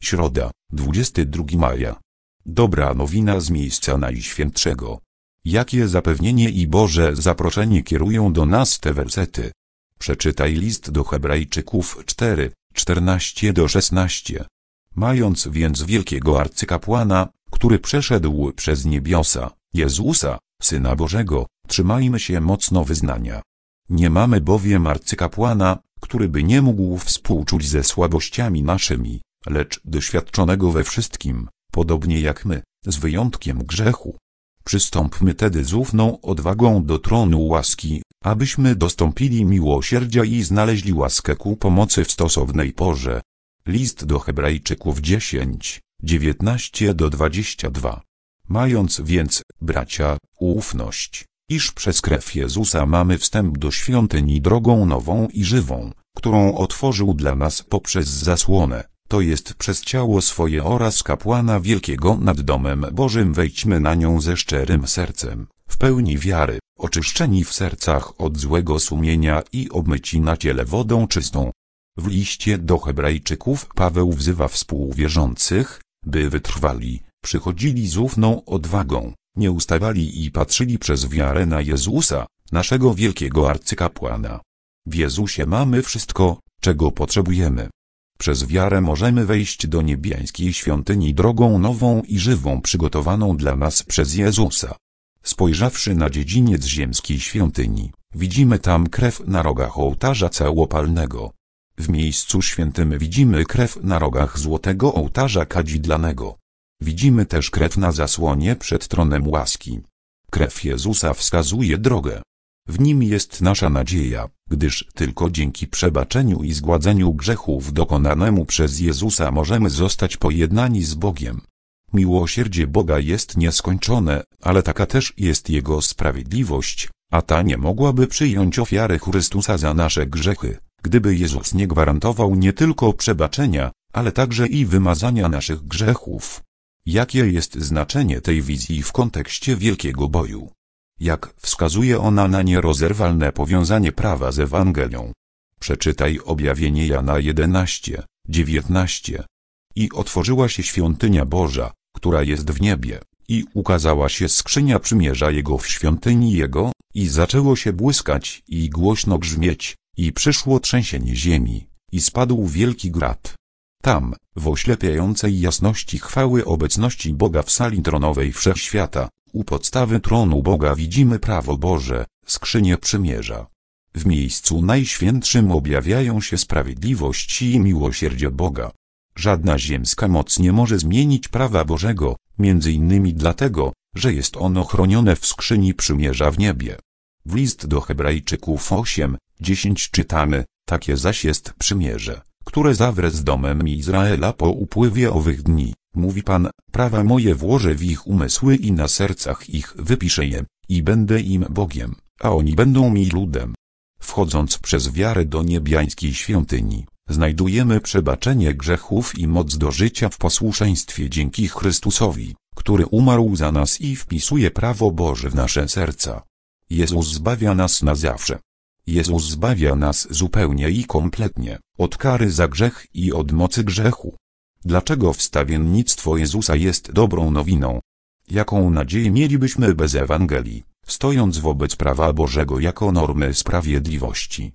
Środa, 22 maja. Dobra nowina z miejsca Najświętszego. Jakie zapewnienie i Boże zaproszenie kierują do nas te wersety? Przeczytaj list do Hebrajczyków 4, 14-16. Mając więc wielkiego arcykapłana, który przeszedł przez niebiosa, Jezusa, Syna Bożego, trzymajmy się mocno wyznania. Nie mamy bowiem arcykapłana, który by nie mógł współczuć ze słabościami naszymi, lecz doświadczonego we wszystkim, podobnie jak my, z wyjątkiem grzechu. Przystąpmy tedy z ufną odwagą do tronu łaski, abyśmy dostąpili miłosierdzia i znaleźli łaskę ku pomocy w stosownej porze. List do Hebrajczyków 10, 19-22. Mając więc, bracia, ufność, iż przez krew Jezusa mamy wstęp do świątyni drogą nową i żywą, którą otworzył dla nas poprzez zasłonę, to jest przez ciało swoje oraz kapłana wielkiego nad domem Bożym, wejdźmy na nią ze szczerym sercem, w pełni wiary, oczyszczeni w sercach od złego sumienia i obmyci na ciele wodą czystą. W liście do Hebrajczyków Paweł wzywa współwierzących, by wytrwali, przychodzili z ufną odwagą, nie ustawali i patrzyli przez wiarę na Jezusa, naszego wielkiego arcykapłana. W Jezusie mamy wszystko, czego potrzebujemy. Przez wiarę możemy wejść do niebiańskiej świątyni drogą nową i żywą przygotowaną dla nas przez Jezusa. Spojrzawszy na dziedziniec ziemskiej świątyni, widzimy tam krew na rogach ołtarza całopalnego. W miejscu świętym widzimy krew na rogach złotego ołtarza kadzidlanego. Widzimy też krew na zasłonie przed tronem łaski. Krew Jezusa wskazuje drogę. W nim jest nasza nadzieja, gdyż tylko dzięki przebaczeniu i zgładzeniu grzechów dokonanemu przez Jezusa możemy zostać pojednani z Bogiem. Miłosierdzie Boga jest nieskończone, ale taka też jest Jego sprawiedliwość, a ta nie mogłaby przyjąć ofiary Chrystusa za nasze grzechy, gdyby Jezus nie gwarantował nie tylko przebaczenia, ale także i wymazania naszych grzechów. Jakie jest znaczenie tej wizji w kontekście wielkiego boju? Jak wskazuje ona na nierozerwalne powiązanie prawa z Ewangelią? Przeczytaj objawienie Jana 11, 19. I otworzyła się świątynia Boża, która jest w niebie, i ukazała się skrzynia przymierza Jego w świątyni Jego, i zaczęło się błyskać i głośno grzmieć, i przyszło trzęsienie ziemi, i spadł wielki grad. Tam, w oślepiającej jasności chwały obecności Boga w sali tronowej wszechświata, u podstawy tronu Boga widzimy prawo Boże, skrzynię przymierza. W miejscu najświętszym objawiają się sprawiedliwość i miłosierdzie Boga. Żadna ziemska moc nie może zmienić prawa Bożego, między innymi dlatego, że jest ono chronione w skrzyni przymierza w niebie. W list do Hebrajczyków 8, 10 czytamy, takie zaś jest przymierze, które zawrę z domem Izraela po upływie owych dni, mówi Pan, prawa moje włożę w ich umysły i na sercach ich wypiszę je, i będę im Bogiem, a oni będą mi ludem. Wchodząc przez wiarę do niebiańskiej świątyni, znajdujemy przebaczenie grzechów i moc do życia w posłuszeństwie dzięki Chrystusowi, który umarł za nas i wpisuje prawo Boże w nasze serca. Jezus zbawia nas na zawsze. Jezus zbawia nas zupełnie i kompletnie, od kary za grzech i od mocy grzechu. Dlaczego wstawiennictwo Jezusa jest dobrą nowiną? Jaką nadzieję mielibyśmy bez Ewangelii, stojąc wobec prawa Bożego jako normy sprawiedliwości?